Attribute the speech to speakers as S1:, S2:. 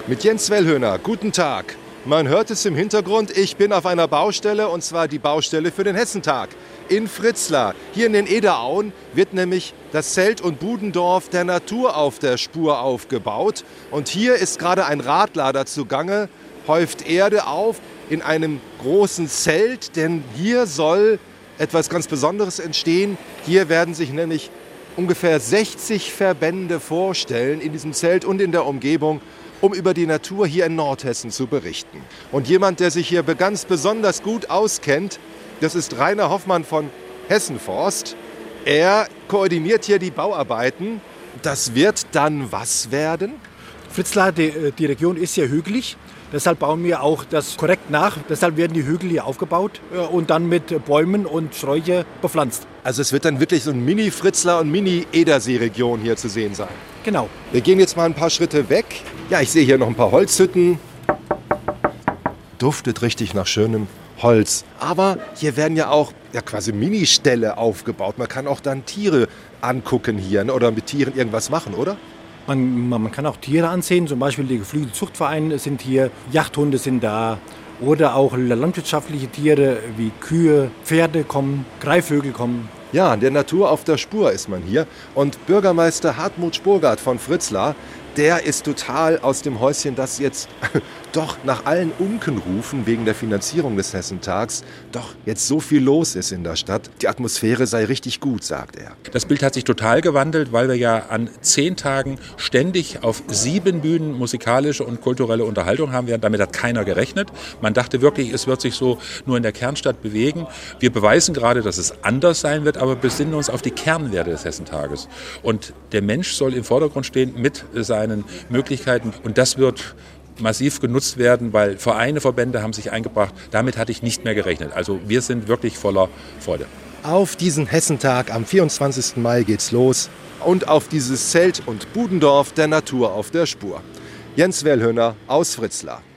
S1: Mit Jens Wellhöhner, guten Tag. Man hört es im Hintergrund, ich bin auf einer Baustelle, und zwar die Baustelle für den Hessentag. In Fritzlar, hier in den Ederauen, wird nämlich das Zelt- und Budendorf der Natur auf der Spur aufgebaut. Und hier ist gerade ein Radlader zugange, häuft Erde auf in einem großen Zelt, denn hier soll etwas ganz Besonderes entstehen. Hier werden sich nämlich ungefähr 60 Verbände vorstellen in diesem Zelt und in der Umgebung, um über die Natur hier in Nordhessen zu berichten. Und jemand, der sich hier ganz besonders gut auskennt, das ist Rainer Hoffmann von Hessenforst. Er koordiniert hier die Bauarbeiten. Das wird dann was werden?
S2: Fritzlar, die Region ist sehr hügelig. Deshalb bauen wir auch das korrekt nach. Deshalb werden die Hügel hier aufgebaut und dann mit Bäumen und Sträucher bepflanzt.
S1: Also es wird dann wirklich so ein Mini-Fritzlar und Mini-Edersee-Region hier zu sehen sein.
S2: Genau.
S1: Wir gehen jetzt mal ein paar Schritte weg. Ja, ich sehe hier noch ein paar Holzhütten. Duftet richtig nach schönem Holz. Aber hier werden ja auch quasi Ministälle aufgebaut. Man kann auch dann Tiere angucken hier, ne? Oder mit Tieren irgendwas machen, oder?
S2: Man kann auch Tiere ansehen, zum Beispiel die Geflügelzuchtvereine sind hier, Jagdhunde sind da oder auch landwirtschaftliche Tiere wie Kühe, Pferde kommen, Greifvögel kommen.
S1: Ja, der Natur auf der Spur ist man hier. Und Bürgermeister Hartmut Spurgart von Fritzlar, der ist total aus dem Häuschen, dass jetzt doch nach allen Unkenrufen wegen der Finanzierung des Hessentags doch jetzt so viel los ist in der Stadt. Die Atmosphäre sei richtig gut, sagt er.
S3: Das Bild hat sich total gewandelt, weil wir ja an 10 Tagen ständig auf 7 Bühnen musikalische und kulturelle Unterhaltung haben. Damit hat keiner gerechnet. Man dachte wirklich, es wird sich so nur in der Kernstadt bewegen. Wir beweisen gerade, dass es anders sein wird, aber besinnen uns auf die Kernwerte des Hessentages. Und der Mensch soll im Vordergrund stehen mit seinen Möglichkeiten. Und das wird massiv genutzt werden, weil Vereine, Verbände haben sich eingebracht. Damit hatte ich nicht mehr gerechnet. Also wir sind wirklich voller Freude.
S1: Auf diesen Hessentag am 24. Mai geht's los und auf dieses Zelt- und Budendorf der Natur auf der Spur. Jens Wellhöhner aus Fritzlar.